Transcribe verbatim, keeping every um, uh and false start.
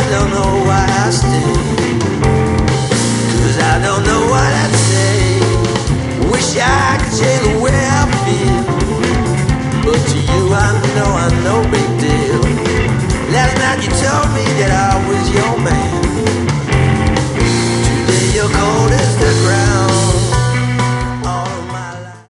don't know why I stay, 'cause I don't know what I'd say. Wish I could say the